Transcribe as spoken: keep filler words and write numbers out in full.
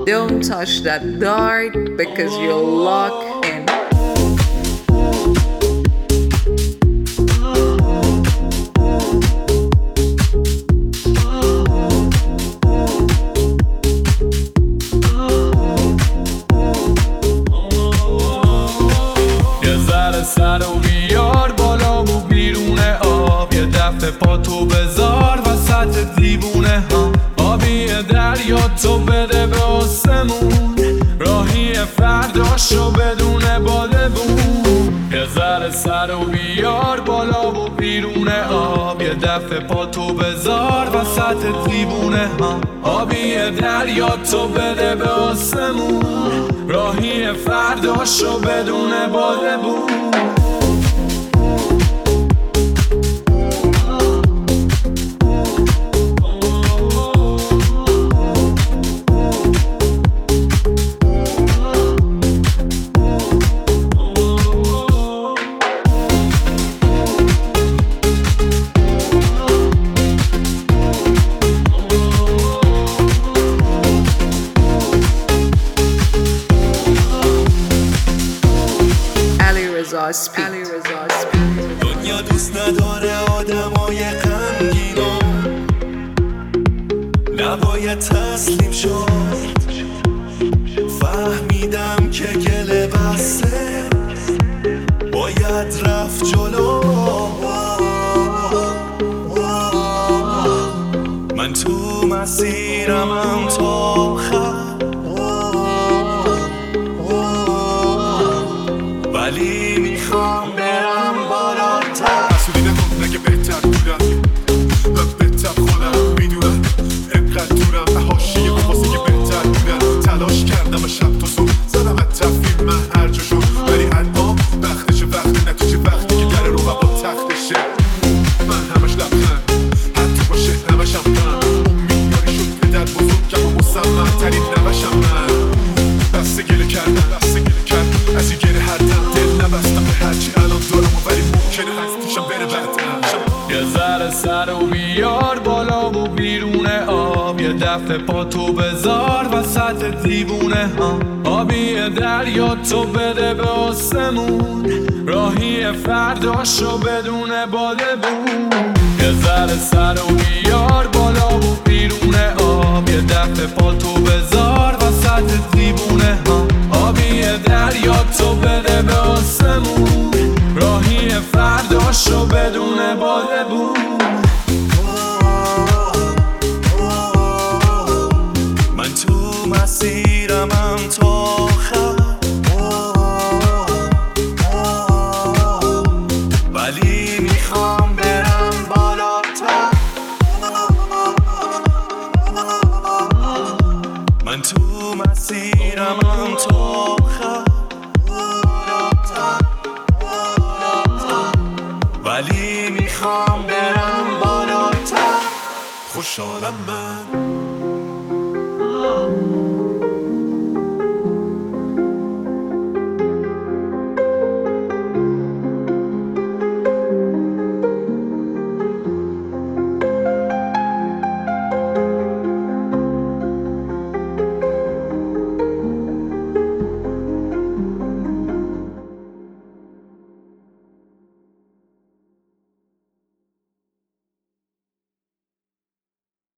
Don't touch that dart because you'll lock in. یه ذره سر و بیار بالا و بیرون آب، یه دفعه پا تو بذار وسط دیوونه ها. آبی دریا تو بده به آسمون، راهی فرداشو بدون باده بون. یه ذره سر و بیار بالا و بیرون آب، یه دفعه پا تو بذار وسط دیوونه ها. آبی دریا تو بده به آسمون، راهی فرداشو بدون باده بون. دنیا دوست نداره آدمای غمگینو، نباید تسلیم شد. فهمیدم که گله بسته باید رفت جلو. من تو مسیرمم تا آخر، ولی میخوام برم بالاتر. حسودی نکن نگه بهتر بودم، من بهتر خودم میدونم. انقدر دورم به حاشیه واسه که بهتر بودم. تلاش کردم و شب تا صبح زدم از تفیل من هر جا شد، ولی الان وقتشه. وقت نتیجه وقتی که در رو با تختشه. من همش لبخند حتی باشه همش هم من امیدیاری شد پدر بزرگم و مصمم ترین نوشم. من بسته گله کردم بسته گله کرد از این گله هر دم دل نبستم به هرچی الان دارم، ولی ممکنه از پیشم بره بعد. یه ذره سر و بیار بالا و بیرون آب، یه دفعه پا تو بذار وسط دیوونه ها. آبی دریا تو بده به آسمون، راهی فرداشو بدون باده بون. یه ذره سر و بیار بالا و بیرون آب، یه دفعه پا تو بذار وسط دیوونه ها. آبی دریا تو بده به آسمون، راهی فرداشو بدون باده بون. من تو مسیرمم تا آخر، ولی میخوام برم بالاتر. من تو مسیرمم تا آخر، ولی میخوام برم بالاتر. خوشحالم من